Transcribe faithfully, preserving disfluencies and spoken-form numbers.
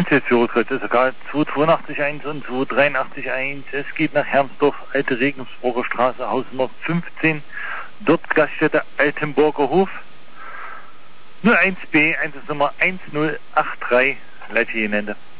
Führungskreuz ist sogar zwei zweiundachtzig eins und zwei dreiundachtzig eins. Es geht nach Hermsdorf, Alte Regensburger Straße, Hausnummer fünfzehn. Dort Gaststätte Altenburger Hof. null eins B, Einsatznummer eins null acht drei, Leitlinien Ende.